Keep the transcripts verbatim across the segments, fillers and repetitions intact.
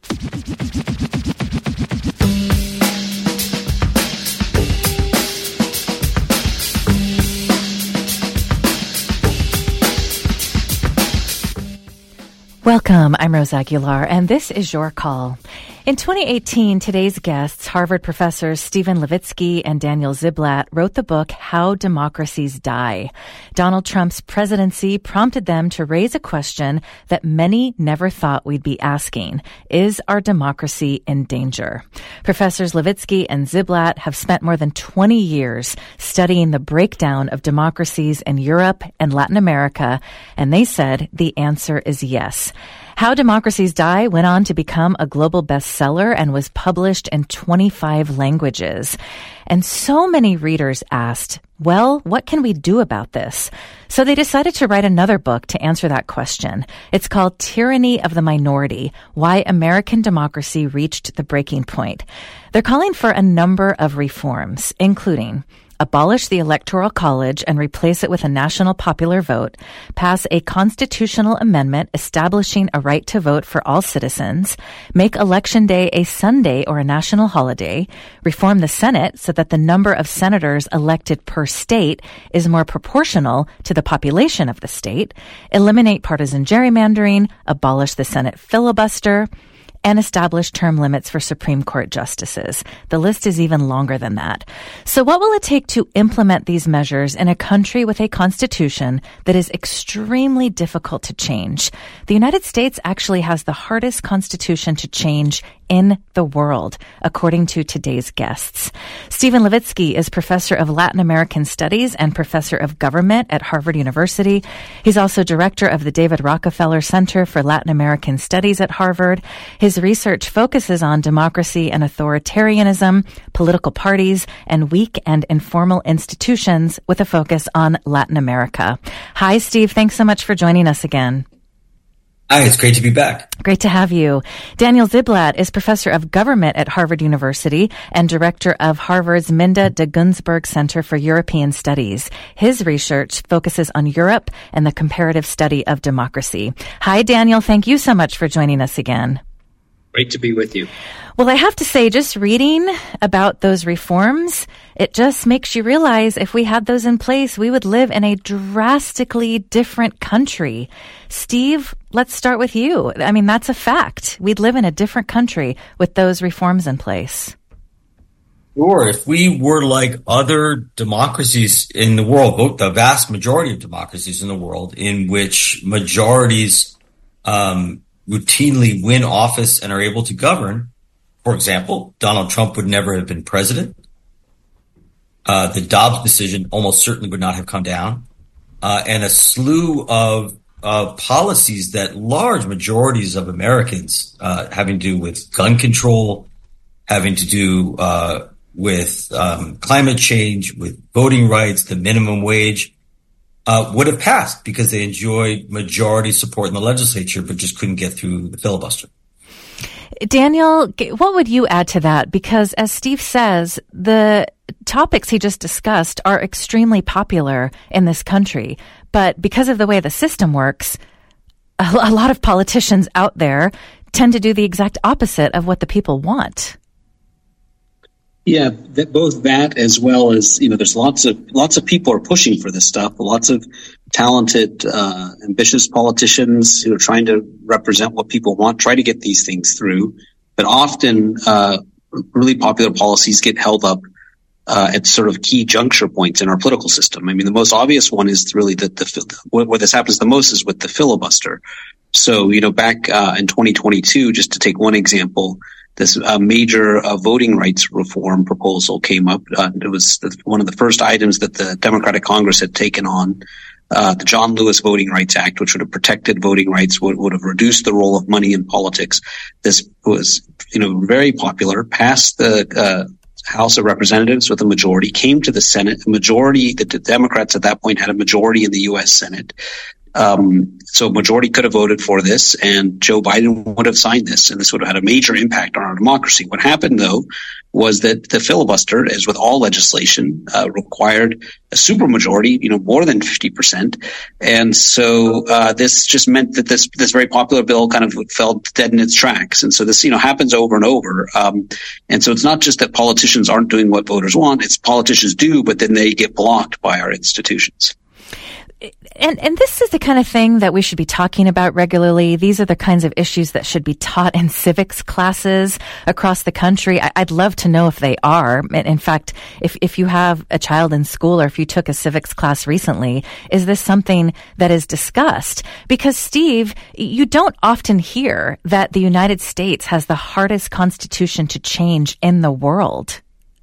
Welcome, I'm Rose Aguilar, and this is Your Call. In twenty eighteen, today's guests, Harvard professors Steven Levitsky and Daniel Ziblatt, wrote the book How Democracies Die. Donald Trump's presidency prompted them to raise a question that many never thought we'd be asking. Is our democracy in danger? Professors Levitsky and Ziblatt have spent more than twenty years studying the breakdown of democracies in Europe and Latin America, and they said the answer is yes. How Democracies Die went on to become a global bestseller and was published in twenty-five languages. And so many readers asked, well, what can we do about this? So they decided to write another book to answer that question. It's called Tyranny of the Minority: Why American Democracy Reached the Breaking Point. They're calling for a number of reforms, including abolish the Electoral College and replace it with a national popular vote, pass a constitutional amendment establishing a right to vote for all citizens, make Election Day a Sunday or a national holiday, reform the Senate so that the number of senators elected per state is more proportional to the population of the state, eliminate partisan gerrymandering, abolish the Senate filibuster, and establish term limits for Supreme Court justices. The list is even longer than that. So what will it take to implement these measures in a country with a constitution that is extremely difficult to change? The United States actually has the hardest constitution to change in the world, according to today's guests. Steven Levitsky is professor of Latin American Studies and professor of government at Harvard University. He's also director of the David Rockefeller Center for Latin American Studies at Harvard. His research focuses on democracy and authoritarianism, political parties, and weak and informal institutions with a focus on Latin America. Hi, Steve. Thanks so much for joining us again. Hi, it's great to be back. Great to have you. Daniel Ziblatt is professor of government at Harvard University and director of Harvard's Minda de Gunsberg Center for European Studies. His research focuses on Europe and the comparative study of democracy. Hi, Daniel. Thank you so much for joining us again. Great to be with you. Well, I have to say, just reading about those reforms, it just makes you realize if we had those in place, we would live in a drastically different country. Steve, let's start with you. I mean, that's a fact. We'd live in a different country with those reforms in place. Sure. If we were like other democracies in the world, the vast majority of democracies in the world, in which majorities um routinely win office and are able to govern. For example, Donald Trump would never have been president. Uh, the Dobbs decision almost certainly would not have come down. Uh, and a slew of, of policies that large majorities of Americans, uh, having to do with gun control, having to do, uh, with, um, climate change, with voting rights, the minimum wage, Uh, would have passed because they enjoyed majority support in the legislature, but just couldn't get through the filibuster. Daniel, what would you add to that? Because as Steve says, the topics he just discussed are extremely popular in this country. But because of the way the system works, a, a lot of politicians out there tend to do the exact opposite of what the people want. Yeah, that, both that as well as, you know, there's lots of lots of people are pushing for this stuff. Lots of talented, uh, ambitious politicians who are trying to represent what people want, try to get these things through. But often, uh, really popular policies get held up uh, at sort of key juncture points in our political system. I mean, the most obvious one is really that the where this happens the most is with the filibuster. So, you know, back uh, in twenty twenty-two, just to take one example. This uh, major uh, voting rights reform proposal came up. Uh, it was the, one of the first items that the Democratic Congress had taken on. Uh, the John Lewis Voting Rights Act, which would have protected voting rights, would, would have reduced the role of money in politics. This was, you know, very popular, passed the uh, House of Representatives with a majority, came to the Senate. A majority, the, the Democrats at that point had a majority in the U S Senate. Um, so majority could have voted for this, and Joe Biden would have signed this, and this would have had a major impact on our democracy. What happened, though, was that the filibuster, as with all legislation, uh, required a supermajority, you know, more than fifty percent. And so uh, this just meant that this this very popular bill kind of fell dead in its tracks. And so this, you know, happens over and over. Um, and so it's not just that politicians aren't doing what voters want, it's politicians do, but then they get blocked by our institutions. And and this is the kind of thing that we should be talking about regularly. These are the kinds of issues that should be taught in civics classes across the country. I, I'd love to know if they are. In fact, if if you have a child in school or if you took a civics class recently, is this something that is discussed? Because, Steve, you don't often hear that the United States has the hardest constitution to change in the world.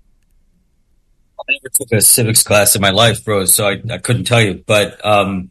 I never took a civics class in my life, Rose, so I, I couldn't tell you. But um,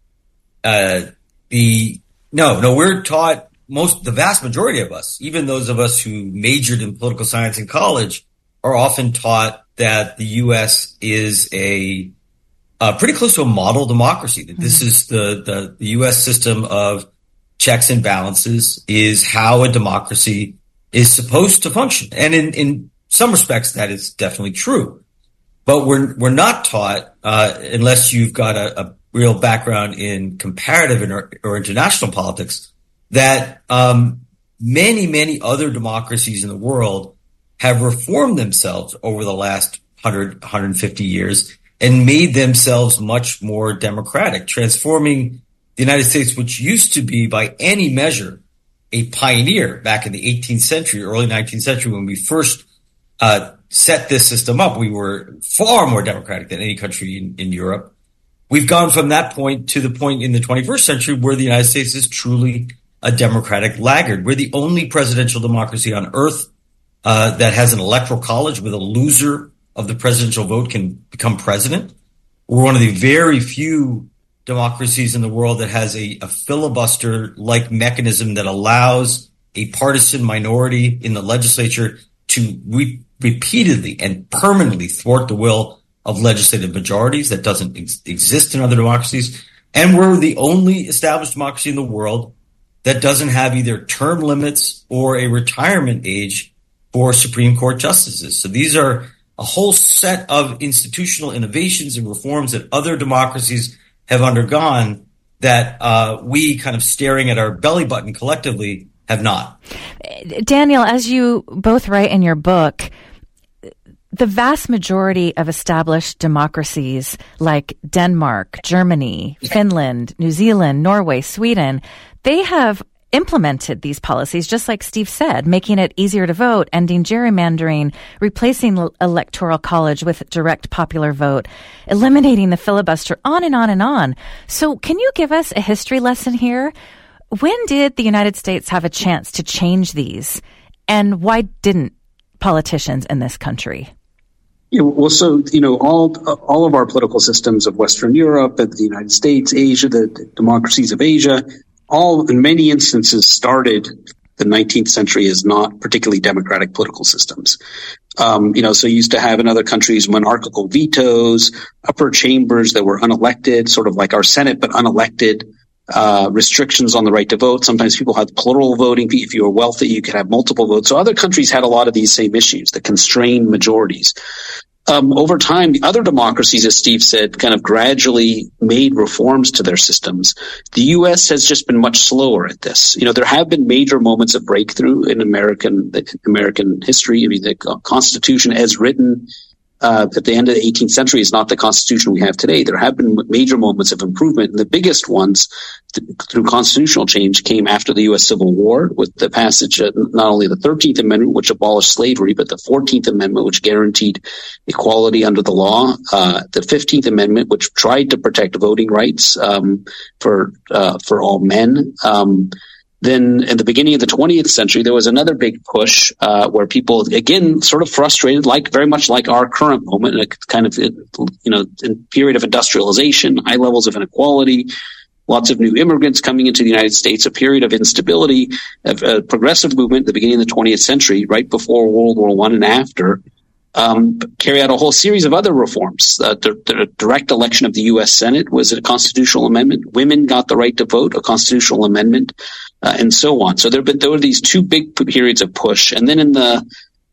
uh, the no, no, we're taught most, the vast majority of us, even those of us who majored in political science in college, are often taught that the U S is a uh, pretty close to a model democracy. That this mm-hmm. is the, the the U S system of checks and balances is how a democracy is supposed to function, and in in some respects that is definitely true. But we're we're not taught, uh, unless you've got a, a real background in comparative or, or international politics, that um, many, many other democracies in the world have reformed themselves over the last one hundred, one hundred fifty years and made themselves much more democratic, transforming the United States, which used to be, by any measure, a pioneer back in the eighteenth century, early nineteenth century, when we first uh set this system up. We were far more democratic than any country in, in Europe. We've gone from that point to the point in the twenty-first century where the United States is truly a democratic laggard. We're the only presidential democracy on earth uh, that has an electoral college where the loser of the presidential vote can become president. We're one of the very few democracies in the world that has a, a filibuster-like mechanism that allows a partisan minority in the legislature to re- repeatedly and permanently thwart the will of legislative majorities. That doesn't ex- exist in other democracies. And we're the only established democracy in the world that doesn't have either term limits or a retirement age for Supreme Court justices. So these are a whole set of institutional innovations and reforms that other democracies have undergone that uh, we, kind of staring at our belly button collectively, have not. Daniel, as you both write in your book, the vast majority of established democracies like Denmark, Germany, Finland, New Zealand, Norway, Sweden, they have implemented these policies, just like Steve said, making it easier to vote, ending gerrymandering, replacing the electoral college with direct popular vote, eliminating the filibuster, on and on and on. So can you give us a history lesson here? When did the United States have a chance to change these, and why didn't politicians in this country? Yeah, well, so, you know, all all of our political systems of Western Europe, and the United States, Asia, the, the democracies of Asia, all in many instances started the nineteenth century as not particularly democratic political systems. Um, you know, so you used to have in other countries monarchical vetoes, upper chambers that were unelected, sort of like our Senate, but unelected. Uh, restrictions on the right to vote. Sometimes people had plural voting. If you were wealthy, you could have multiple votes. So other countries had a lot of these same issues, the constrained majorities. Um, over time, the other democracies, as Steve said, kind of gradually made reforms to their systems. The U S has just been much slower at this. You know, there have been major moments of breakthrough in American, American history. I mean, the Constitution as written Uh, at the end of the eighteenth century is not the Constitution we have today. There have been major moments of improvement, and the biggest ones th- through constitutional change came after the U S Civil War, with the passage of not only the thirteenth Amendment, which abolished slavery, but the fourteenth Amendment, which guaranteed equality under the law, uh, the fifteenth Amendment, which tried to protect voting rights um, for uh, for all men. Um, Then in the beginning of the twentieth century, there was another big push uh, where people, again, sort of frustrated, like very much like our current moment, a kind of, you know, in period of industrialization, high levels of inequality, lots of new immigrants coming into the United States, a period of instability, a, a progressive movement at the beginning of the twentieth century, right before World War One and after. Um, carry out a whole series of other reforms. Uh, the, the direct election of the U S Senate was a constitutional amendment. Women got the right to vote, a constitutional amendment, uh, and so on. So there, but there were these two big periods of push. And then in the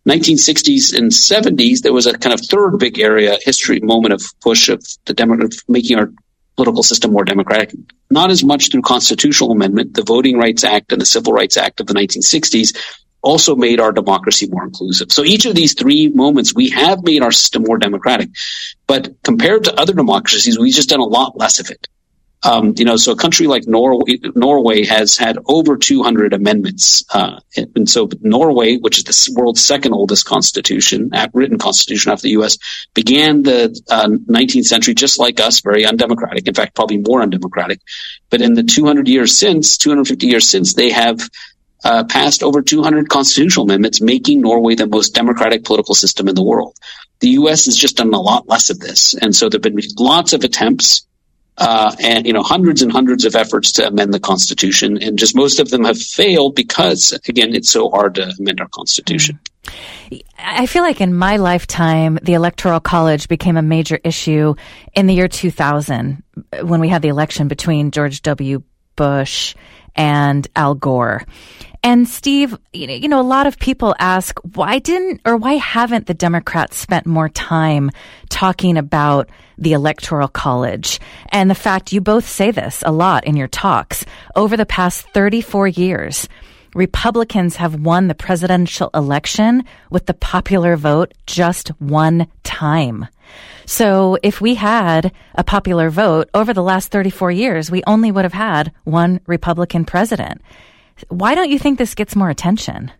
nineteen sixties and seventies, there was a kind of third big area, history moment of push of the Demo- of making our political system more democratic. Not as much through constitutional amendment. The Voting Rights Act and the Civil Rights Act of the nineteen sixties also made our democracy more inclusive. So each of these three moments, we have made our system more democratic. But compared to other democracies, we've just done a lot less of it. Um, you know, so a country like Norway, Norway has had over two hundred amendments. Uh, and so Norway, which is the world's second oldest constitution, written constitution after the U S, began the uh, nineteenth century just like us, very undemocratic. In fact, probably more undemocratic. But in the two hundred years since, two hundred fifty years since, they have uh, passed over two hundred constitutional amendments, making Norway the most democratic political system in the world. The U S has just done a lot less of this. And so there have been lots of attempts Uh, and, you know, hundreds and hundreds of efforts to amend the Constitution, and just most of them have failed because, again, it's so hard to amend our Constitution. I feel like in my lifetime, the Electoral College became a major issue in the year two thousand when we had the election between George W. Bush and Al Gore. And Steve, you know, a lot of people ask, why didn't or why haven't the Democrats spent more time talking about the Electoral College? And the fact you both say this a lot in your talks. Over the past thirty-four years, Republicans have won the presidential election with the popular vote just one time. So if we had a popular vote over the last thirty-four years, we only would have had one Republican president. Why don't you think this gets more attention?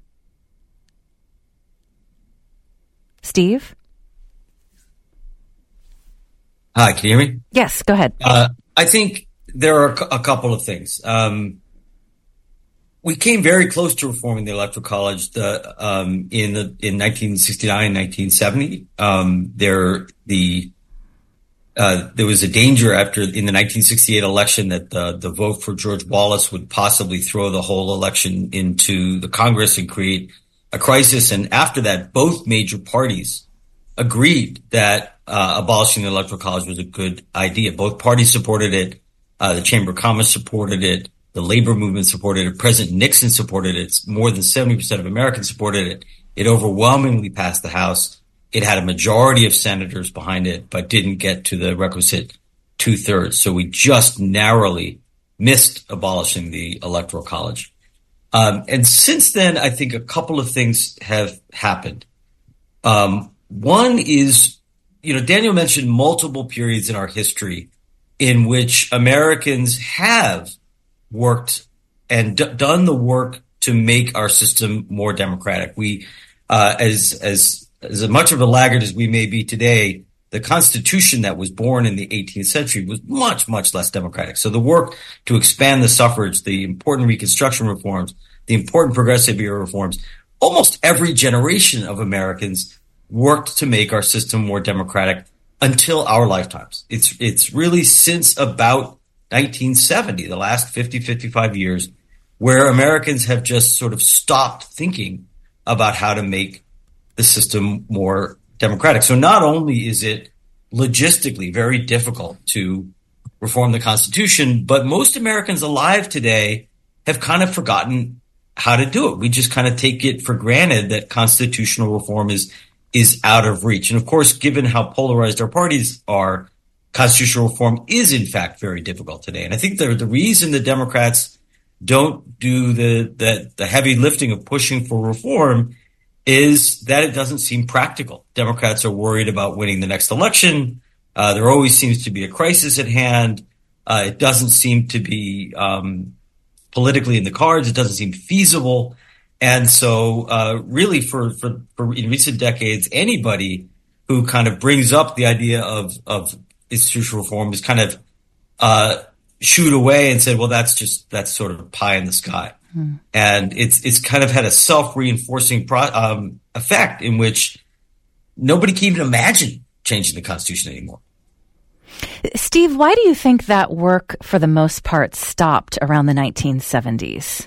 Steve? Hi, can you hear me? Yes, go ahead. Uh, I think there are a couple of things. Um, we came very close to reforming the Electoral College the, um, in the in nineteen sixty-nine, nineteen seventy. Um, there the uh, there was a danger after in the nineteen sixty-eight election that the the vote for George Wallace would possibly throw the whole election into the Congress and create a crisis. And after that, both major parties agreed that uh, abolishing the Electoral College was a good idea. Both parties supported it. Uh, the Chamber of Commerce supported it. The labor movement supported it. President Nixon supported it. More than seventy percent of Americans supported it. It overwhelmingly passed the House. It had a majority of senators behind it, but didn't get to the requisite two-thirds. So we just narrowly missed abolishing the Electoral College. Um, and since then, I think a couple of things have happened. Um, one is, you know, Daniel mentioned multiple periods in our history in which Americans have worked and d- done the work to make our system more democratic. We, uh, as, as, as much of a laggard as we may be today, the Constitution that was born in the eighteenth century was much, much less democratic. So the work to expand the suffrage, the important Reconstruction reforms, the important Progressive Era reforms, almost every generation of Americans worked to make our system more democratic until our lifetimes. It's, it's really since about nineteen seventy, the last fifty, fifty-five years, where Americans have just sort of stopped thinking about how to make the system more democratic. So not only is it logistically very difficult to reform the Constitution, but most Americans alive today have kind of forgotten how to do it. We just kind of take it for granted that constitutional reform is is out of reach. And of course, given how polarized our parties are, constitutional reform is in fact very difficult today. And I think the the reason the Democrats don't do the the, the heavy lifting of pushing for reform is that it doesn't seem practical. Democrats are worried about winning the next election. Uh, there always seems to be a crisis at hand. Uh, it doesn't seem to be um, politically in the cards. It doesn't seem feasible. And so uh, really for, for, for in recent decades, anybody who kind of brings up the idea of, of institutional reform is kind of uh, shooed away and said, well, that's just that's sort of pie in the sky. Hmm. And it's it's kind of had a self-reinforcing pro, um, effect in which nobody can even imagine changing the Constitution anymore. Steve, why do you think that work, for the most part, stopped around the nineteen seventies?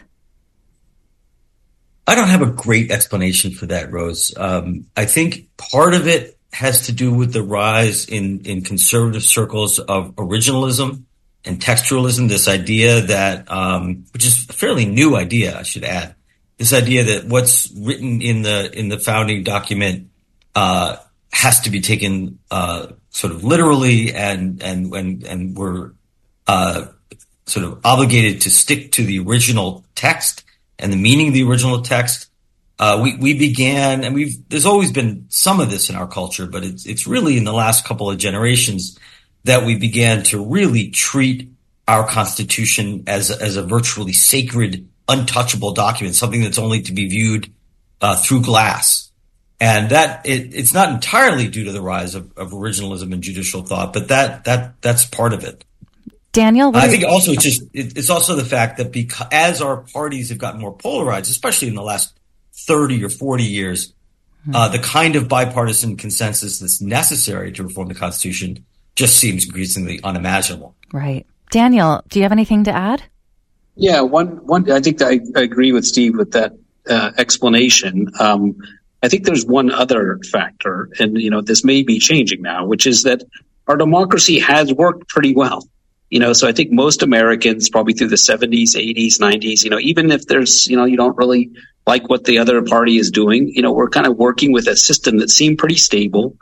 I don't have a great explanation for that, Rose. Um, I think part of it has to do with the rise in, in conservative circles of originalism and textualism, this idea that, um, which is a fairly new idea, I should add, this idea that what's written in the in the founding document uh, has to be taken uh, sort of literally, and and and and we're uh, sort of obligated to stick to the original text and the meaning of the original text. Uh, we we began, and we've there's always been some of this in our culture, but it's it's really in the last couple of generations that we began to really treat our Constitution as as a virtually sacred, untouchable document, something that's only to be viewed uh, through glass. And that it, it's not entirely due to the rise of, of originalism and judicial thought, but that that that's part of it. Daniel, what I are think you- also it's just it, it's also the fact that because as our parties have gotten more polarized, especially in the last thirty or forty years, mm-hmm. uh, the kind of bipartisan consensus that's necessary to reform the Constitution just seems increasingly unimaginable. Right. Daniel, do you have anything to add? Yeah, one, one, I think that I, I agree with Steve with that uh, explanation. Um, I think there's one other factor, and, you know, this may be changing now, which is that our democracy has worked pretty well. You know, so I think most Americans probably through the seventies, eighties, nineties, you know, even if there's, you know, you don't really like what the other party is doing, you know, we're kind of working with a system that seemed pretty stable.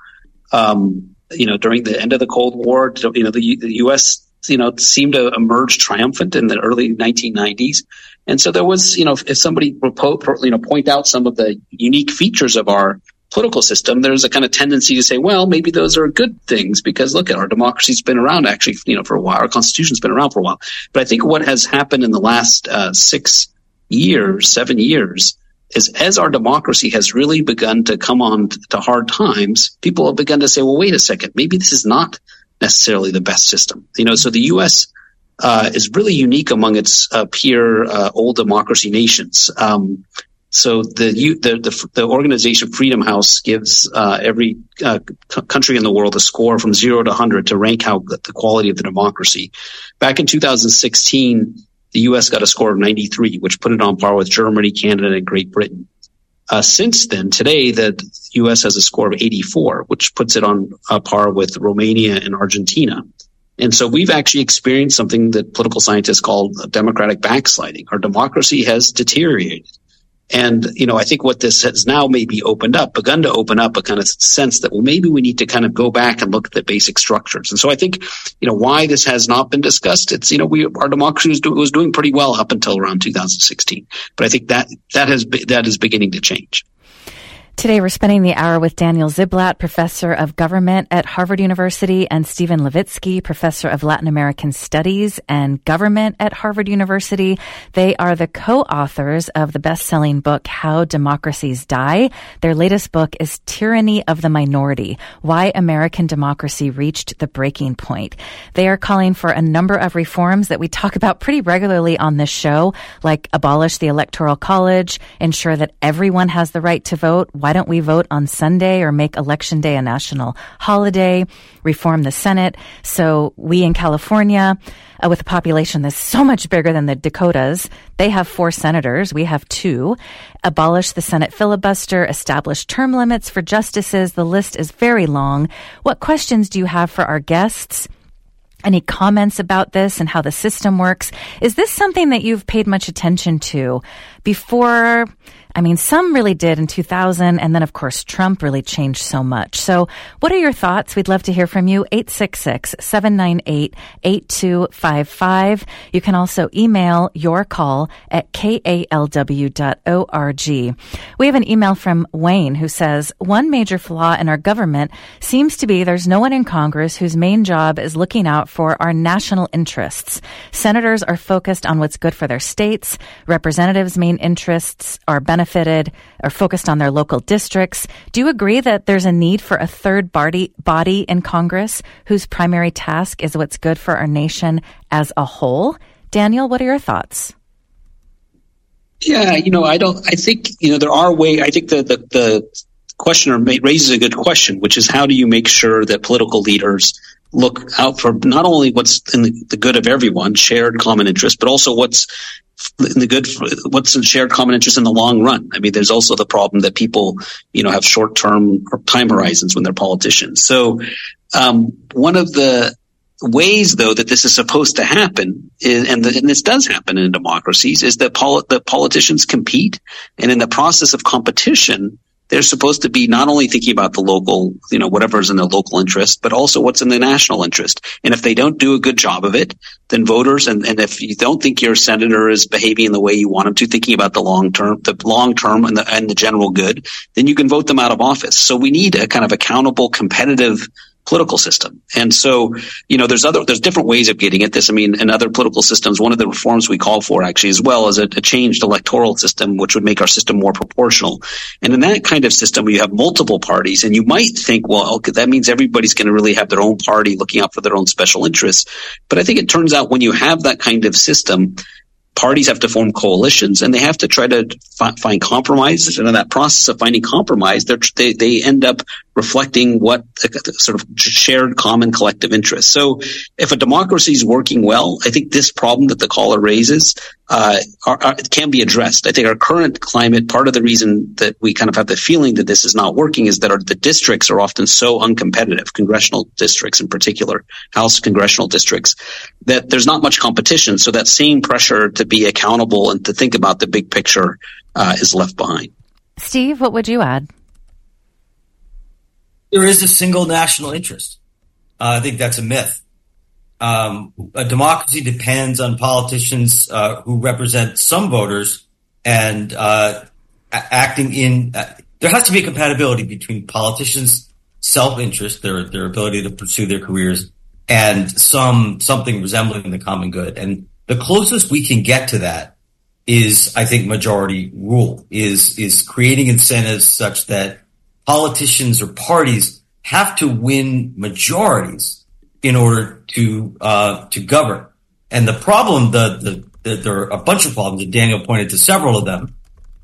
Um, you know, during the end of the Cold War, you know, the, the U S, you know, seemed to emerge triumphant in the early nineteen nineties. And so there was, you know, if, if somebody, you know, point out some of the unique features of our political system, there's a kind of tendency to say, well, maybe those are good things because look at our democracy's been around actually, you know, for a while. Our Constitution's been around for a while. But I think what has happened in the last uh, six years, seven years, is as our democracy has really begun to come on to hard times, people have begun to say, well, wait a second, maybe this is not necessarily the best system. You know, so the U S uh, is really unique among its uh, peer uh, old democracy nations. Um, so the, the the the organization Freedom House gives uh, every uh, c- country in the world a score from zero to one hundred to rank how the quality of the democracy. Back in two thousand sixteen, the U S got a score of ninety-three, which put it on par with Germany, Canada, and Great Britain. Uh, since then, today, the U S has a score of eighty-four, which puts it on uh, par with Romania and Argentina. And so we've actually experienced something that political scientists call democratic backsliding. Our democracy has deteriorated. And, you know, I think what this has now maybe opened up, begun to open up a kind of sense that, well, maybe we need to kind of go back and look at the basic structures. And so I think, you know, why this has not been discussed, it's, you know, we, our democracy was, do, was doing pretty well up until around two thousand sixteen. But I think that, that has, that is beginning to change. Today, we're spending the hour with Daniel Ziblatt, professor of government at Harvard University, and Stephen Levitsky, professor of Latin American Studies and Government at Harvard University. They are the co-authors of the best-selling book, How Democracies Die. Their latest book is Tyranny of the Minority, Why American Democracy Reached the Breaking Point. They are calling for a number of reforms that we talk about pretty regularly on this show, like abolish the Electoral College, ensure that everyone has the right to vote. Why don't we vote on Sunday or make Election Day a national holiday? Reform the Senate. So we in California, uh, with a population that's so much bigger than the Dakotas, they have four senators. We have two. Abolish the Senate filibuster. Establish term limits for justices. The list is very long. What questions do you have for our guests? Any comments about this and how the system works? Is this something that you've paid much attention to before? I mean, some really did in two thousand, and then, of course, Trump really changed so much. So what are your thoughts? We'd love to hear from you. eight six six, seven nine eight, eight two five five. You can also email your call at k a l w dot org. We have an email from Wayne who says, one major flaw in our government seems to be there's no one in Congress whose main job is looking out for our national interests. Senators are focused on what's good for their states. Representatives' main interests are benefited or focused on their local districts. Do you agree that there's a need for a third body, body in Congress whose primary task is what's good for our nation as a whole? Daniel, what are your thoughts? Yeah, you know, I don't, I think, you know, there are ways, I think the, the, the questioner raises a good question, which is how do you make sure that political leaders look out for not only what's in the, the good of everyone, shared common interest, but also what's in the good, what's in shared common interest in the long run. I mean, there's also the problem that people, you know, have short-term time horizons when they're politicians. So, um, one of the, ways, though, that this is supposed to happen, is, and, the, and this does happen in democracies, is that poli- the politicians compete, and in the process of competition, they're supposed to be not only thinking about the local, you know, whatever's in their local interest, but also what's in the national interest. And if they don't do a good job of it, then voters, and, and if you don't think your senator is behaving in the way you want him to, thinking about the long term, the long term and the, and the general good, then you can vote them out of office. So we need a kind of accountable, competitive political system. And so, you know, there's other, there's different ways of getting at this. I mean, in other political systems, one of the reforms we call for actually as well is a, a changed electoral system, which would make our system more proportional. And in that kind of system, where you have multiple parties, and you might think, well, okay, that means everybody's going to really have their own party looking out for their own special interests. But I think it turns out when you have that kind of system, parties have to form coalitions, and they have to try to fi- find compromises. And in that process of finding compromise, they they end up reflecting what a sort of shared common collective interest. So if a democracy is working well, I think this problem that the caller raises uh, are, are, can be addressed. I think our current climate, part of the reason that we kind of have the feeling that this is not working is that our, the districts are often so uncompetitive, congressional districts in particular, House congressional districts, that there's not much competition. So that same pressure to be accountable and to think about the big picture uh, is left behind. Steve, what would you add? There is a single national interest. Uh, I think that's a myth. Um, a democracy depends on politicians uh, who represent some voters and uh, acting in. Uh, there has to be a compatibility between politicians' self-interest, their their ability to pursue their careers, and some something resembling the common good. And the closest we can get to that is, I think, majority rule. Is is creating incentives such that politicians or parties have to win majorities in order to uh, to govern. And the problem, the, the, the there are a bunch of problems, and Daniel pointed to several of them.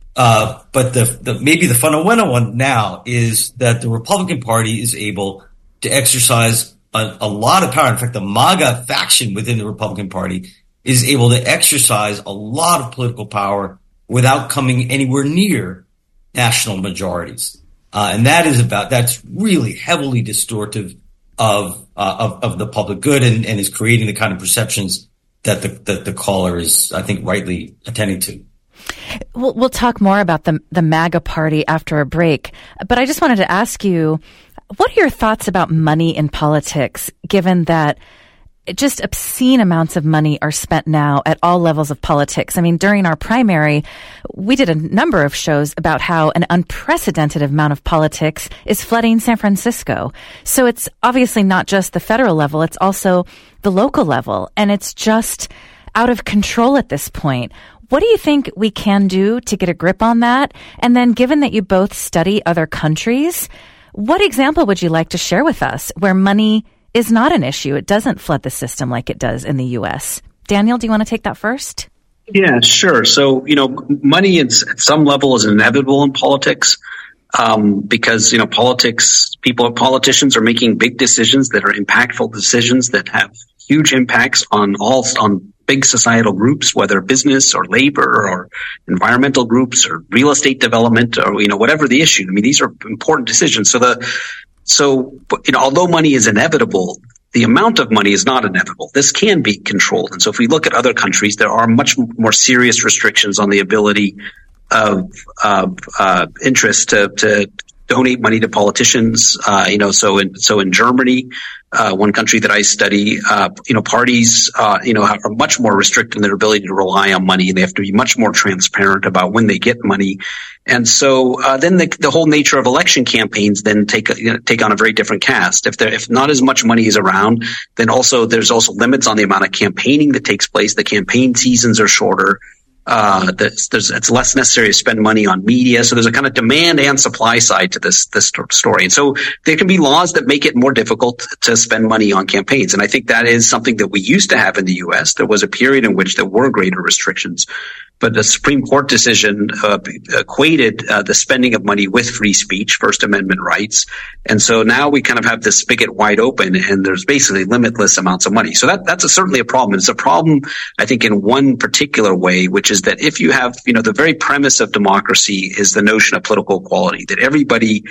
Uh, but the, the maybe the fundamental one now is that the Republican Party is able to exercise a, a lot of power. In fact, the MAGA faction within the Republican Party is able to exercise a lot of political power without coming anywhere near national majorities. Uh, and that is about, that's really heavily distortive of, uh, of, of the public good, and, and is creating the kind of perceptions that the, that the caller is, I think, rightly attending to. We'll, we'll talk more about the, the MAGA party after a break, but I just wanted to ask you, what are your thoughts about money in politics, given that just obscene amounts of money are spent now at all levels of politics? I mean, during our primary, we did a number of shows about how an unprecedented amount of politics is flooding San Francisco. So it's obviously not just the federal level, it's also the local level, and it's just out of control at this point. What do you think we can do to get a grip on that? And then, given that you both study other countries, what example would you like to share with us where money is not an issue? It doesn't flood the system like it does in the U S. Daniel, do you want to take that first? Yeah, sure. So, you know, money is, at some level is inevitable in politics, um, because, you know, politics, people, politicians are making big decisions that are impactful decisions that have huge impacts on all, on big societal groups, whether business or labor or environmental groups or real estate development or, you know, whatever the issue. I mean, these are important decisions. So the, So, you know, although money is inevitable, the amount of money is not inevitable. This can be controlled. And so if we look at other countries, there are much more serious restrictions on the ability of, of uh, interest to, to donate money to politicians. Uh, you know, so in, so in Germany, uh, one country that I study, uh, you know, parties, uh, you know, are much more restricted in their ability to rely on money. They have to be much more transparent about when they get money. And so, uh, then the, the whole nature of election campaigns then take, you know, take on a very different cast. If there, if not as much money is around, then also there's also limits on the amount of campaigning that takes place. The campaign seasons are shorter. Uh, there's, there's, it's less necessary to spend money on media. So there's a kind of demand and supply side to this, this story. And so there can be laws that make it more difficult to spend money on campaigns. And I think that is something that we used to have in the U S. There was a period in which there were greater restrictions. But the Supreme Court decision uh, equated uh, the spending of money with free speech, First Amendment rights. And so now we kind of have this spigot wide open, and there's basically limitless amounts of money. So that that's a, certainly a problem. It's a problem, I think, in one particular way, which is that if you have, you know, the very premise of democracy is the notion of political equality, that everybody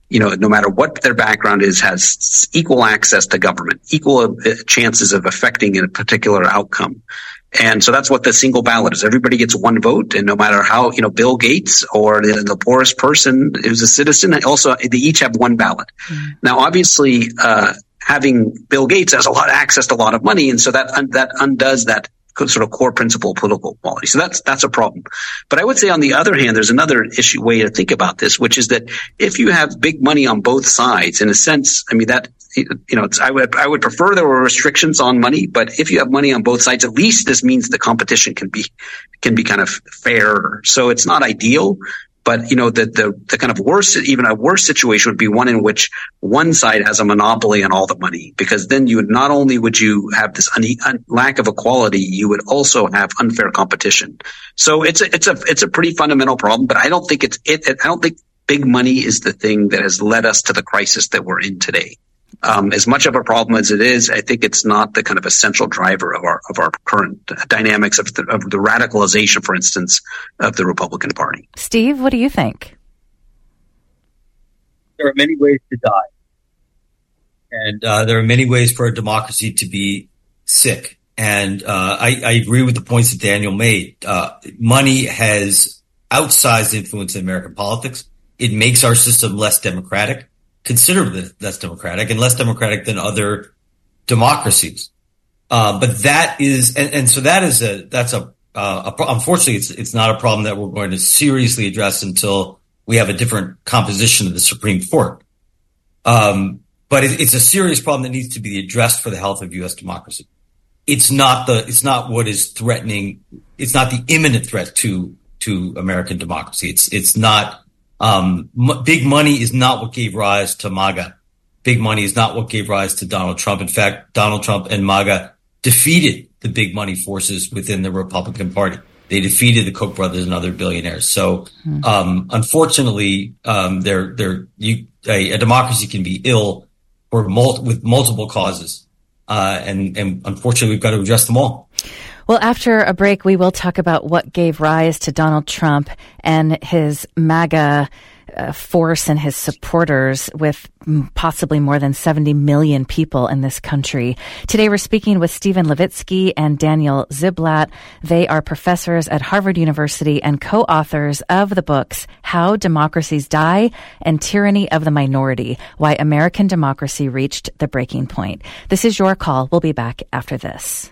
you know, no matter what their background is, has equal access to government, equal chances of affecting a particular outcome. And so that's what the single ballot is. Everybody gets one vote, and no matter how, you know, Bill Gates or the, the poorest person who's a citizen, also they each have one ballot. Mm. Now, obviously, uh, having Bill Gates has a lot of access to a lot of money, and so that un- that undoes that sort of core principle of political equality. So that's that's a problem. But I would say, on the other hand, there's another issue way to think about this, which is that if you have big money on both sides, in a sense, I mean that you know, it's, I would I would prefer there were restrictions on money, but if you have money on both sides, at least this means the competition can be can be kind of fair. So it's not ideal. But, you know, the, the, the kind of worst, even a worse situation would be one in which one side has a monopoly on all the money, because then you would not only would you have this un, un, lack of equality, you would also have unfair competition. So it's a, it's a, it's a pretty fundamental problem, but I don't think it's, it, it I don't think big money is the thing that has led us to the crisis that we're in today. Um, as much of a problem as it is, I think it's not the kind of essential driver of our of our current dynamics of the, of the radicalization, for instance, of the Republican Party. Steve, what do you think? There are many ways to die, and uh, there are many ways for a democracy to be sick. And uh, I, I agree with the points that Daniel made. Uh, money has outsized influence in American politics. It makes our system less democratic. Considerably less democratic and less democratic than other democracies. Uh, but that is, and, and so that is a, that's a, uh, a, unfortunately, it's, it's not a problem that we're going to seriously address until we have a different composition of the Supreme Court. Um, but it, it's a serious problem that needs to be addressed for the health of U S democracy. It's not the, it's not what is threatening, it's not the imminent threat to, to American democracy. It's, it's not, Um, m- big money is not what gave rise to MAGA. Big money is not what gave rise to Donald Trump. In fact, Donald Trump and MAGA defeated the big money forces within the Republican Party. They defeated the Koch brothers and other billionaires. So, um, unfortunately, um, they're, they're, you, a, a democracy can be ill for mul- with multiple causes. Uh, and, and unfortunately, we've got to address them all. Well, after a break, we will talk about what gave rise to Donald Trump and his MAGA uh, force and his supporters, with possibly more than seventy million people in this country. Today, we're speaking with Steven Levitsky and Daniel Ziblatt. They are professors at Harvard University and co-authors of the books How Democracies Die and Tyranny of the Minority, Why American Democracy Reached the Breaking Point. This is Your Call. We'll be back after this.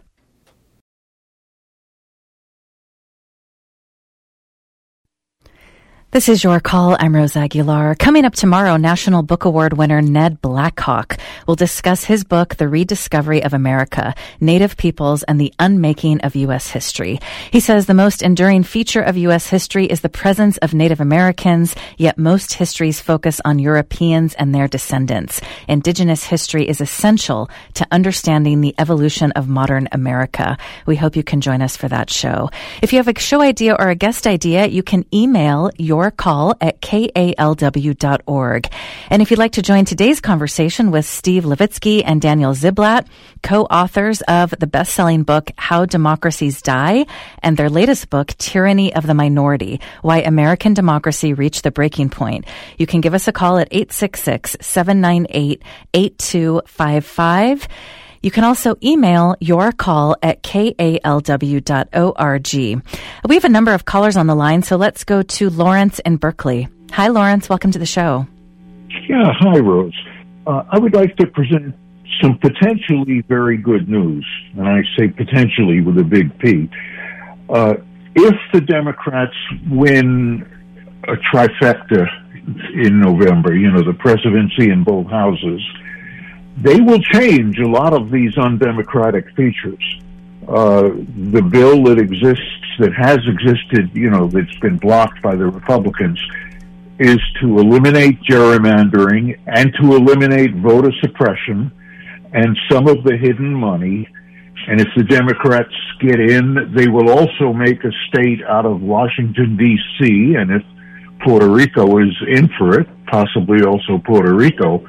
This is Your Call. I'm Rose Aguilar. Coming up tomorrow, National Book Award winner Ned Blackhawk will discuss his book, The Rediscovery of America, Native Peoples and the Unmaking of U S History. He says the most enduring feature of U S history is the presence of Native Americans, yet most histories focus on Europeans and their descendants. Indigenous history is essential to understanding the evolution of modern America. We hope you can join us for that show. If you have a show idea or a guest idea, you can email your call at K A L W dot org. And if you'd like to join today's conversation with Steve Levitsky and Daniel Ziblatt, co-authors of the best-selling book How Democracies Die and their latest book Tyranny of the Minority, Why American Democracy Reached the Breaking Point, you can give us a call at eight six six, seven nine eight, eight two five five. You can also email your call at K A L W dot org. We have a number of callers on the line, so let's go to Lawrence in Berkeley. Hi, Lawrence. Welcome to the show. Yeah, hi, Rose. Uh, I would like to present some potentially very good news, and I say potentially with a big P. Uh, if the Democrats win a trifecta in November, you know, the presidency in both houses, they will change a lot of these undemocratic features. Uh, the bill that exists, that has existed, you know, that's been blocked by the Republicans, is to eliminate gerrymandering and to eliminate voter suppression and some of the hidden money. And if the Democrats get in, they will also make a state out of Washington, D C, and if Puerto Rico is in for it, possibly also Puerto Rico.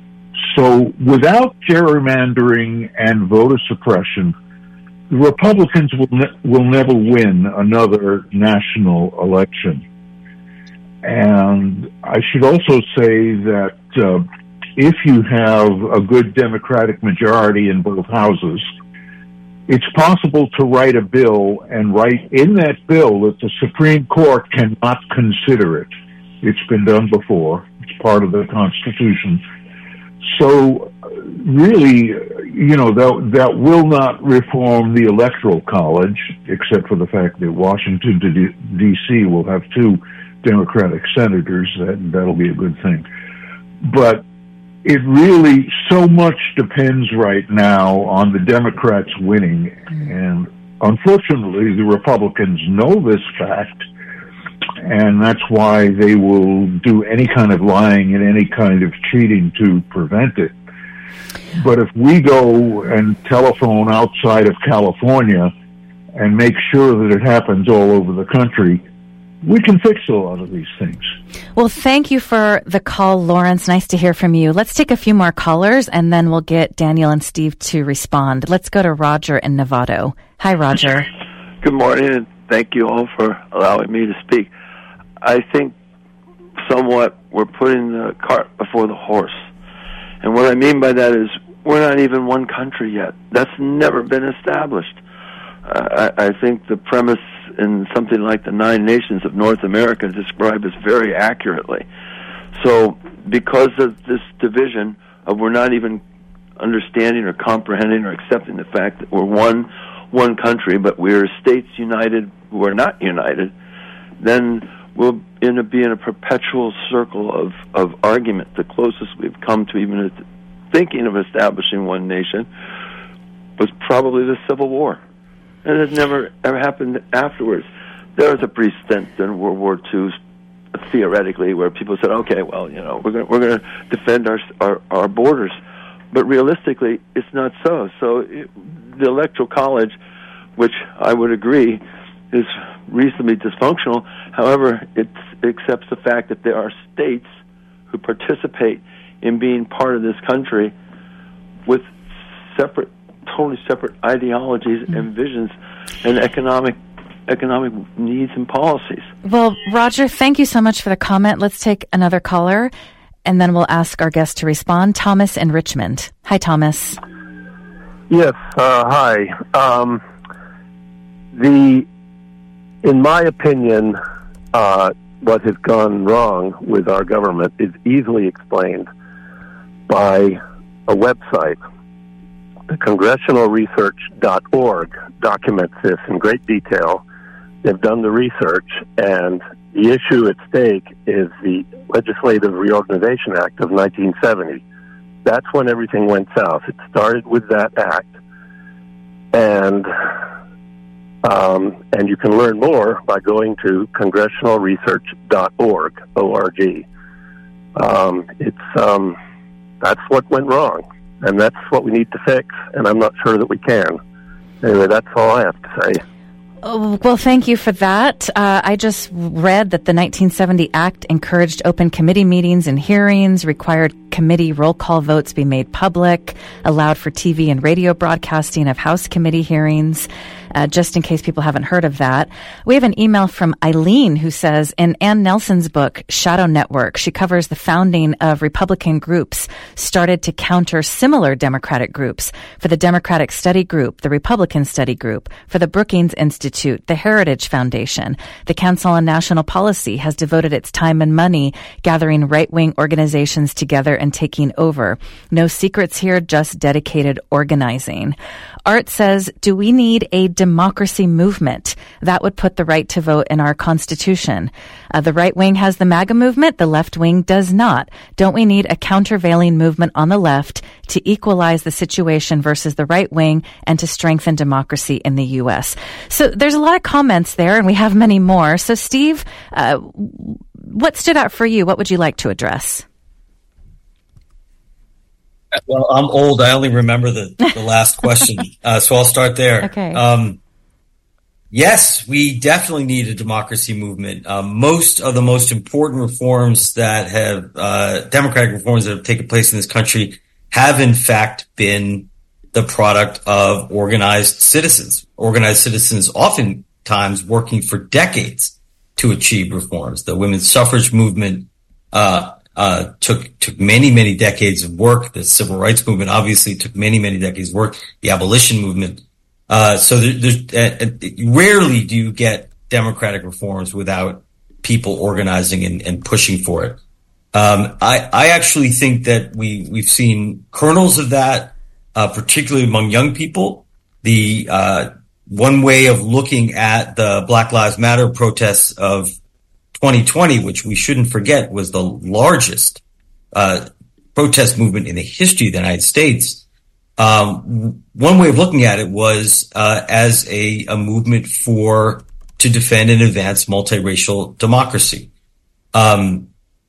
So without gerrymandering and voter suppression, the Republicans will ne- will never win another national election. And I should also say that uh, if you have a good Democratic majority in both houses, it's possible to write a bill and write in that bill that the Supreme Court cannot consider it. It's been done before. It's part of the Constitution. So really, you know, that, that will not reform the Electoral College, except for the fact that Washington, D C will have two Democratic senators. That, that'll be a good thing. But it really, so much depends right now on the Democrats winning. And unfortunately, the Republicans know this fact, and that's why they will do any kind of lying and any kind of cheating to prevent it. But if we go and telephone outside of California and make sure that it happens all over the country, we can fix a lot of these things. Well, thank you for the call, Lawrence. Nice to hear from you. Let's take a few more callers, and then we'll get Daniel and Steve to respond. Let's go to Roger in Novato. Hi, Roger. Good morning, and thank you all for allowing me to speak. I think somewhat we're putting the cart before the horse. And what I mean by that is we're not even one country yet. That's never been established. Uh, I, I think the premise in something like the Nine Nations of North America described this very accurately. So because of this division of we're not even understanding or comprehending or accepting the fact that we're one one country, but we're states united who are not united, then we'll end up being a perpetual circle of, of argument. The closest we've come to even thinking of establishing one nation was probably the Civil War. And it never ever happened afterwards. There was a brief stint in World War Two, theoretically, where people said, "Okay, well, you know, we're going we're going to defend our, our our borders," but realistically, it's not so. So, it, the Electoral College, which I would agree is reasonably dysfunctional, however, it accepts the fact that there are states who participate in being part of this country with separate. Totally separate ideologies and visions and economic economic needs and policies. Well, Roger, thank you so much for the comment. Let's take another caller, and then we'll ask our guest to respond. Thomas in Richmond. Hi, Thomas. Yes, uh, hi. Um, the, in my opinion, uh, what has gone wrong with our government is easily explained by a website. Congressional Research dot org documents this in great detail. They've done the research, and the issue at stake is the Legislative Reorganization Act of nineteen seventy. That's when everything went south. It started with that act, and um, and you can learn more by going to Congressional Research dot org, O R G. Um, it's um, that's what went wrong. And that's what we need to fix, and I'm not sure that we can. Anyway, that's all I have to say. Oh, well, thank you for that. Uh, I just read that the nineteen seventy Act encouraged open committee meetings and hearings, required committee roll call votes be made public, allowed for T V and radio broadcasting of House committee hearings. Uh, just in case people haven't heard of that. We have an email from Eileen who says, in Ann Nelson's book, Shadow Network, she covers the founding of Republican groups started to counter similar Democratic groups. For the Democratic Study Group, the Republican Study Group, for the Brookings Institute, the Heritage Foundation, the Council on National Policy has devoted its time and money gathering right-wing organizations together and taking over. No secrets here, just dedicated organizing. Art says, do we need a democracy movement? That would put the right to vote in our Constitution. Uh, the right wing has the MAGA movement, the left wing does not. Don't we need a countervailing movement on the left to equalize the situation versus the right wing and to strengthen democracy in the U S? So there's a lot of comments there, and we have many more. So Steve, uh, what stood out for you? What would you like to address? Well, I'm old. I only remember the, the last question, uh, so I'll start there. Okay. Um, yes, we definitely need a democracy movement. Um, most of the most important reforms that have, uh, democratic reforms that have taken place in this country have, in fact, been the product of organized citizens. Organized citizens oftentimes working for decades to achieve reforms. The women's suffrage movement uh, uh, took took many, many decades of work. The civil rights movement obviously took many, many decades of work. The abolition movement. Uh, so there, there's uh, rarely do you get democratic reforms without people organizing and, and pushing for it. Um, I, I actually think that we we've seen kernels of that, uh, particularly among young people. The uh, one way of looking at the Black Lives Matter protests of twenty twenty, which we shouldn't forget was the largest uh, protest movement in the history of the United States. Um, one way of looking at it was uh, as a, a movement for to defend and advance multiracial democracy. Um,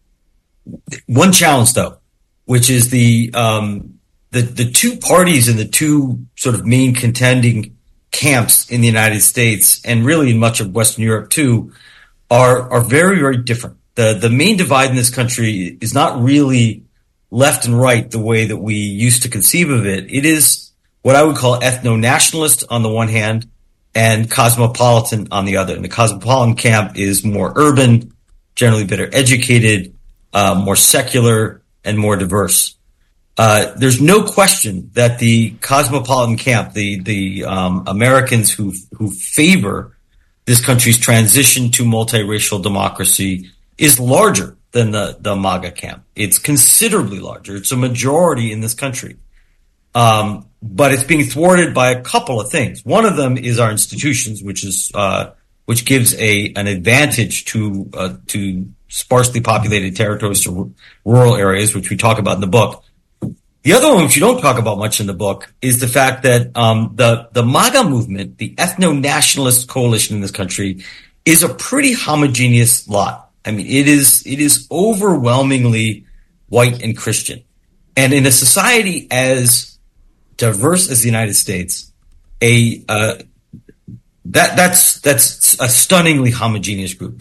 one challenge, though, which is the um, the the two parties and the two sort of main contending camps in the United States and really in much of Western Europe too are are very, very different. The the main divide in this country is not really left and right the way that we used to conceive of it. It is what I would call ethno-nationalist on the one hand and cosmopolitan on the other. And the cosmopolitan camp is more urban, generally better educated, uh, more secular, and more diverse. Uh, there's no question that the cosmopolitan camp, the the um, Americans who who favor this country's transition to multiracial democracy, is larger than the the MAGA camp. It's considerably larger. It's a majority in this country, um, but it's being thwarted by a couple of things. One of them is our institutions, which is uh, which gives a an advantage to uh, to sparsely populated territories, to rural areas, which we talk about in the book. The other one, which you don't talk about much in the book, is the fact that um, the the MAGA movement, the ethno-nationalist coalition in this country, is a pretty homogeneous lot. I mean, it is it is overwhelmingly white and Christian, and in a society as diverse as the United States, a uh, that that's that's a stunningly homogeneous group.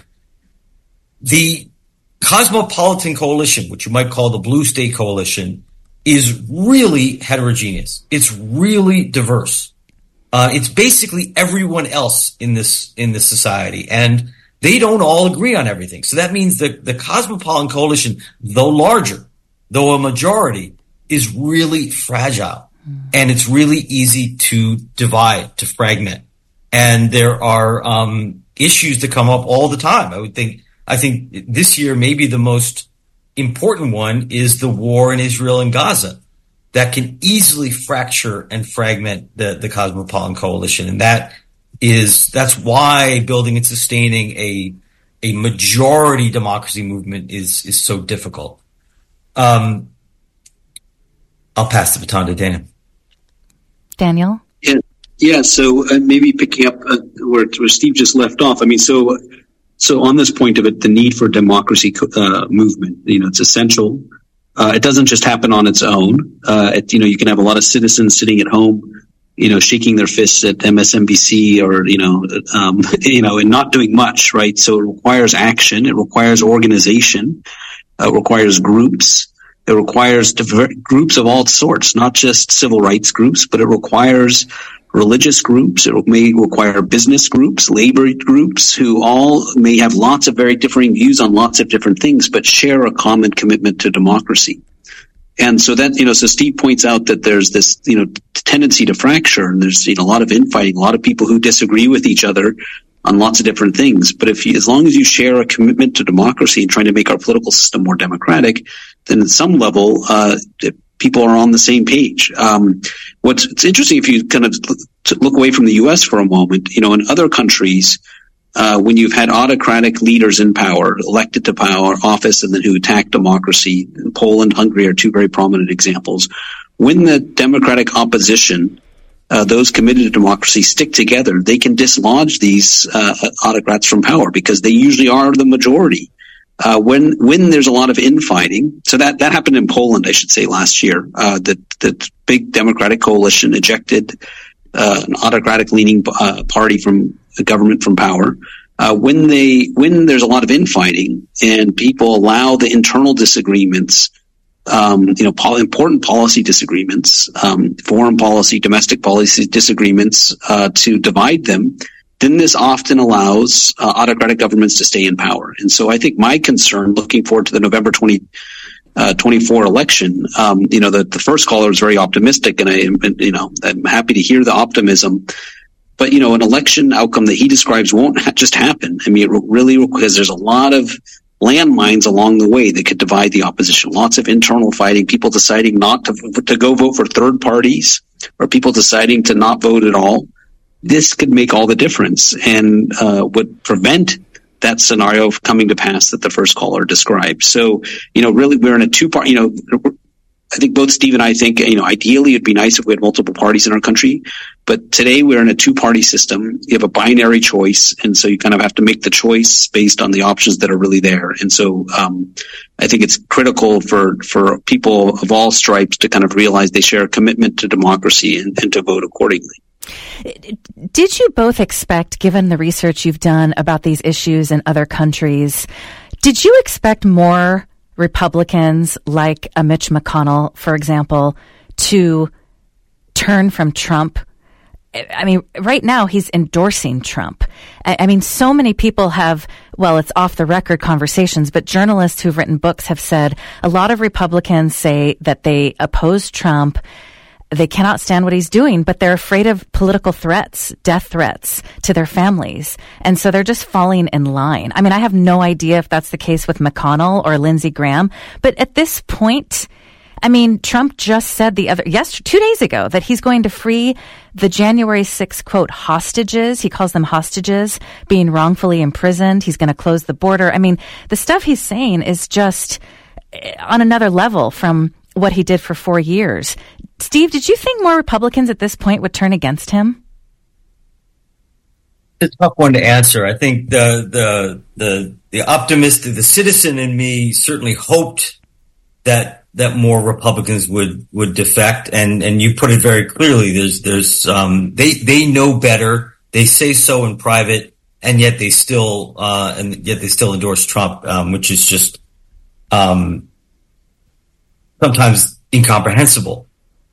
The Cosmopolitan Coalition, which you might call the Blue State Coalition, is really heterogeneous. It's really diverse. Uh, it's basically everyone else in this in this society, and they don't all agree on everything. So that means that the Cosmopolitan Coalition, though larger, though a majority, is really fragile, mm. and it's really easy to divide, to fragment. And there are um, issues that come up all the time. I would think. I think this year maybe the most important one is the war in Israel and Gaza that can easily fracture and fragment the, the Cosmopolitan Coalition. And that is, that's why building and sustaining a, a majority democracy movement is, is so difficult. Um, I'll pass the baton to Dan. Daniel? Yeah. Yeah. So uh, maybe picking up uh, where, where Steve just left off. I mean, so, So on this point of it, the need for democracy uh, movement, you know, it's essential. Uh, it doesn't just happen on its own. Uh, it, you know, you can have a lot of citizens sitting at home, you know, shaking their fists at M S N B C or, you know, um, you know, and not doing much, right? So it requires action. It requires organization. Uh, it requires groups. It requires diver- groups of all sorts, not just civil rights groups, but it requires religious groups. It may require business groups, labor groups, who all may have lots of very differing views on lots of different things, but share a common commitment to democracy. And so that, you know, so Steve points out that there's this, you know, tendency to fracture, and there's, you know, a lot of infighting, a lot of people who disagree with each other on lots of different things. But if you, as long as you share a commitment to democracy and trying to make our political system more democratic, then at some level, uh, people are on the same page. Um, what's it's interesting if you kind of look away from the U S for a moment, you know, in other countries, uh, when you've had autocratic leaders in power, elected to power, office, and then who attack democracy, Poland, Hungary are two very prominent examples. When the democratic opposition, uh, those committed to democracy, stick together, they can dislodge these uh, autocrats from power because they usually are the majority. Uh, when, when there's a lot of infighting, so that, that happened in Poland, I should say, last year, uh, that, that big democratic coalition ejected, uh, an autocratic leaning, uh, party from the government from power. Uh, when they, when there's a lot of infighting and people allow the internal disagreements, um, you know, pol- important policy disagreements, um, foreign policy, domestic policy disagreements, uh, to divide them, then this often allows uh, autocratic governments to stay in power. And so I think my concern, looking forward to the November twenty twenty-four election, um, you know, the, the first caller is very optimistic, and I, you know, I'm happy to hear the optimism. But, you know, an election outcome that he describes won't ha- just happen. I mean, it really, because there's a lot of landmines along the way that could divide the opposition. Lots of internal fighting, people deciding not to to go vote for third parties, or people deciding to not vote at all. This could make all the difference, and uh, would prevent that scenario of coming to pass that the first caller described. So, you know, really, we're in a two-part, you know, I think both Steve and I think, you know, ideally it'd be nice if we had multiple parties in our country, but today we're in a two-party system. You have a binary choice, and so you kind of have to make the choice based on the options that are really there. And so um, I think it's critical for, for people of all stripes to kind of realize they share a commitment to democracy and, and to vote accordingly. Did you both expect, given the research you've done about these issues in other countries, did you expect more Republicans like a Mitch McConnell, for example, to turn from Trump? I mean, right now he's endorsing Trump. I mean, so many people have, well, it's off the record conversations, but journalists who've written books have said a lot of Republicans say that they oppose Trump. They cannot stand what he's doing, but they're afraid of political threats, death threats to their families. And so they're just falling in line. I mean, I have no idea if that's the case with McConnell or Lindsey Graham, but at this point, I mean, Trump just said the other, yes, two days ago that he's going to free the January sixth, quote, hostages. He calls them hostages being wrongfully imprisoned. He's going to close the border. I mean, the stuff he's saying is just on another level from what he did for four years. Steve, did you think more Republicans at this point would turn against him? It's a tough one to answer. I think the the the the optimist, the citizen in me certainly hoped that that more Republicans would would defect, and and you put it very clearly. There's there's um they they know better. They say so in private, and yet they still uh and yet they still endorse Trump, um, which is just um sometimes incomprehensible.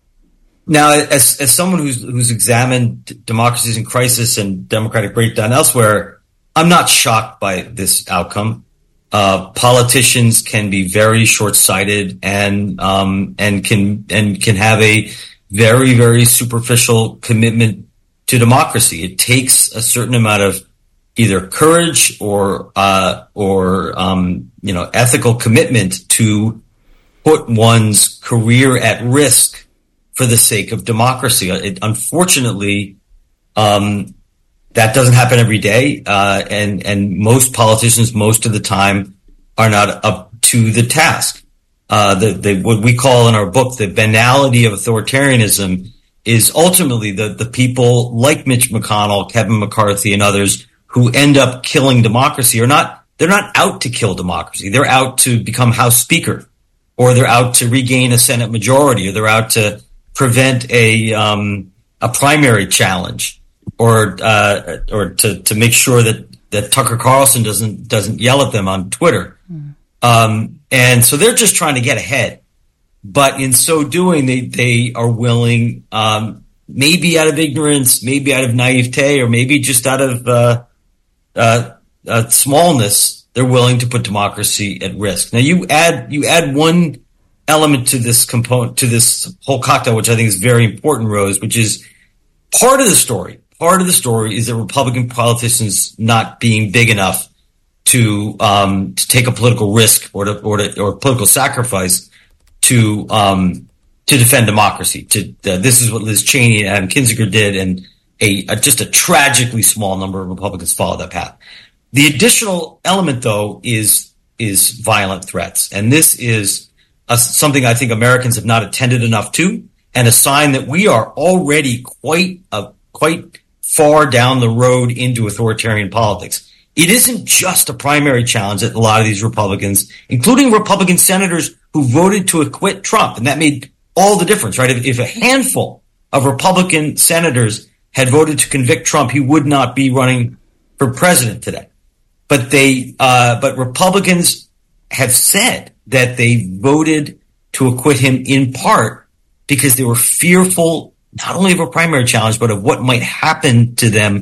Now, as as someone who's who's examined democracies in crisis and democratic breakdown elsewhere, I'm not shocked by this outcome. Uh, politicians can be very short-sighted and um, and can and can have a very very superficial commitment to democracy. It takes a certain amount of either courage or uh, or um, you know ethical commitment to put one's career at risk for the sake of democracy. It, unfortunately, um, that doesn't happen every day, uh, and and most politicians, most of the time, are not up to the task. Uh, the, the what we call in our book the banality of authoritarianism is ultimately the the people like Mitch McConnell, Kevin McCarthy, and others who end up killing democracy are not. They're not out to kill democracy. They're out to become House Speaker, or they're out to regain a Senate majority, or they're out to prevent a um, a primary challenge, or uh, or to, to make sure that, that Tucker Carlson doesn't doesn't yell at them on Twitter. Mm. Um, and so they're just trying to get ahead. But in so doing, they they are willing, um, maybe out of ignorance, maybe out of naivete, or maybe just out of uh, uh, uh, smallness, they're willing to put democracy at risk. Now you add you add one element to this component, to this whole cocktail, which I think is very important, Rose, which is part of the story. Part of the story is that Republican politicians not being big enough to um, to take a political risk or to, or to, or political sacrifice to um, to defend democracy. To uh, this is what Liz Cheney and Adam Kinzinger did, and a, a just a tragically small number of Republicans followed that path. The additional element, though, is is violent threats, and this is a, something I think Americans have not attended enough to, and a sign that we are already quite a, quite far down the road into authoritarian politics. It isn't just a primary challenge that a lot of these Republicans, including Republican senators who voted to acquit Trump, and that made all the difference, right? If, if a handful of Republican senators had voted to convict Trump, he would not be running for president today. But they, uh, but Republicans have said that they voted to acquit him in part because they were fearful not only of a primary challenge, but of what might happen to them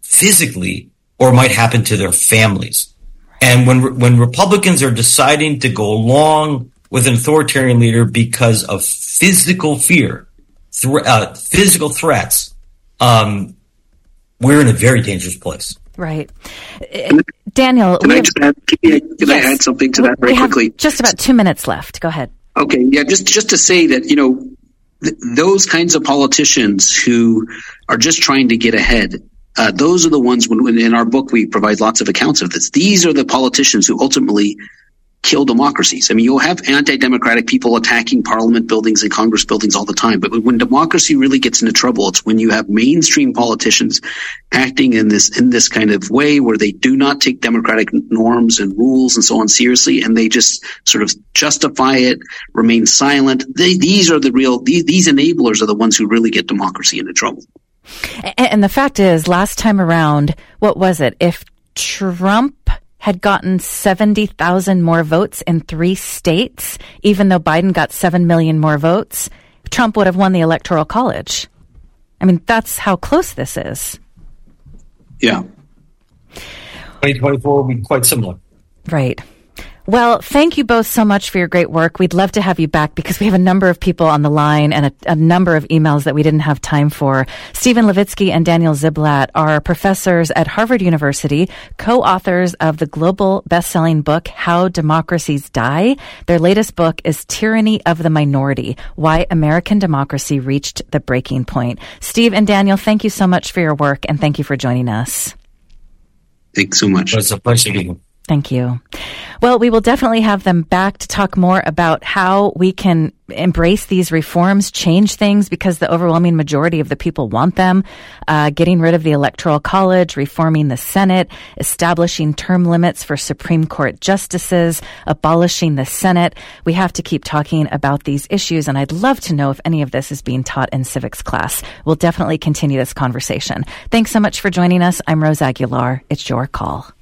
physically or might happen to their families. And when when Republicans are deciding to go along with an authoritarian leader because of physical fear, th- uh, physical threats, um, we're in a very dangerous place. Right. Uh, Daniel, can I have, just add, can I, can yes, I add something to that very we quickly? Have just about two minutes left. Go ahead. Okay. Yeah. Just, just to say that, you know, th- those kinds of politicians who are just trying to get ahead, uh, those are the ones when, when in our book, we provide lots of accounts of this. These are the politicians who ultimately kill democracies. I mean, you'll have anti-democratic people attacking parliament buildings and Congress buildings all the time. But when democracy really gets into trouble, it's when you have mainstream politicians acting in this, in this kind of way where they do not take democratic norms and rules and so on seriously. And they just sort of justify it, remain silent. They, these are the real, these, these enablers are the ones who really get democracy into trouble. And the fact is, last time around, what was it? If Trump had gotten seventy thousand more votes in three states, even though Biden got seven million more votes, Trump would have won the Electoral College. I mean, that's how close this is. Yeah. twenty twenty-four will be quite similar. Right. Well, thank you both so much for your great work. We'd love to have you back because we have a number of people on the line and a, a number of emails that we didn't have time for. Steven Levitsky and Daniel Ziblatt are professors at Harvard University, co-authors of the global best-selling book, How Democracies Die. Their latest book is Tyranny of the Minority, Why American Democracy Reached the Breaking Point. Steve and Daniel, thank you so much for your work, and thank you for joining us. Thanks so much. It's a pleasure being here. Thank you. Well, we will definitely have them back to talk more about how we can embrace these reforms, change things because the overwhelming majority of the people want them, uh, getting rid of the Electoral College, reforming the Senate, establishing term limits for Supreme Court justices, abolishing the Senate. We have to keep talking about these issues, and I'd love to know if any of this is being taught in civics class. We'll definitely continue this conversation. Thanks so much for joining us. I'm Rose Aguilar. It's your call.